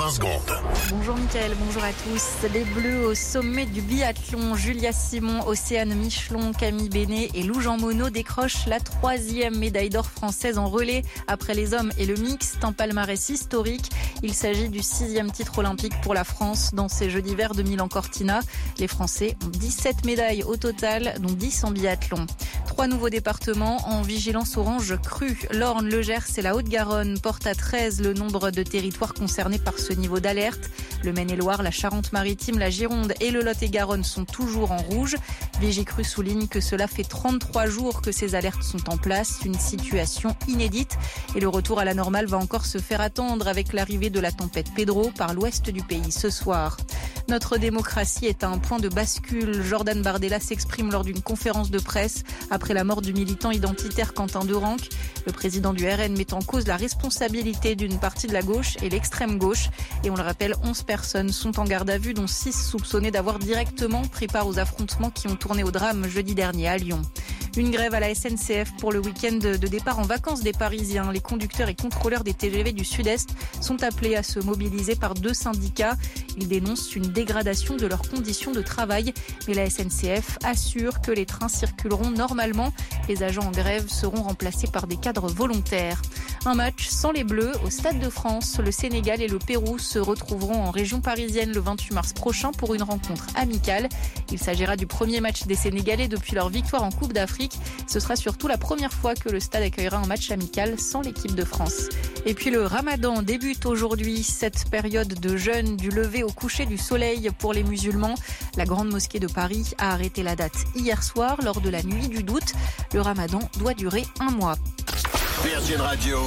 20 secondes. Bonjour Mickaël, bonjour à tous. Les Bleus au sommet du biathlon. Julia Simon, Océane Michelon, Camille Bénet et Lou Jean Monod décrochent la 3e médaille d'or française en relais après les hommes et le mixte. Un palmarès historique. Il s'agit du 6e titre olympique pour la France dans ces Jeux d'hiver de Milan-Cortina. Les Français ont 17 médailles au total, dont 10 en biathlon. 3 nouveaux départements en vigilance orange crue. L'Orne, le Gers et la Haute-Garonne portent à 13 le nombre de territoires concernés par ce niveau d'alerte. Le Maine-et-Loire, la Charente-Maritime, la Gironde et le Lot-et-Garonne sont toujours en rouge. Vigicru souligne que cela fait 33 jours que ces alertes sont en place, une situation inédite. Et le retour à la normale va encore se faire attendre avec l'arrivée de la tempête Pedro par l'ouest du pays ce soir. Notre démocratie est à un point de bascule. Jordan Bardella s'exprime lors d'une conférence de presse après la mort du militant identitaire Quentin Derenque. Le président du RN met en cause la responsabilité d'une partie de la gauche et l'extrême gauche. Et on le rappelle, 11 personnes sont en garde à vue, dont 6 soupçonnées d'avoir directement pris part aux affrontements qui ont tourné au drame jeudi dernier à Lyon. Une grève à la SNCF pour le week-end de départ en vacances des Parisiens. Les conducteurs et contrôleurs des TGV du Sud-Est sont appelés à se mobiliser par 2 syndicats. Ils dénoncent une dégradation de leurs conditions de travail. Mais la SNCF assure que les trains circuleront normalement. Les agents en grève seront remplacés par des cadres volontaires. Un match sans les Bleus au Stade de France. Le Sénégal et le Pérou se retrouveront en région parisienne le 28 mars prochain pour une rencontre amicale. Il s'agira du premier match des Sénégalais depuis leur victoire en Coupe d'Afrique. Ce sera surtout la première fois que le stade accueillera un match amical sans l'équipe de France. Et puis le Ramadan débute aujourd'hui, cette période de jeûne du lever au coucher du soleil pour les musulmans. La Grande Mosquée de Paris a arrêté la date hier soir lors de la nuit du doute. Le Ramadan doit durer 1 mois. Virgin Radio.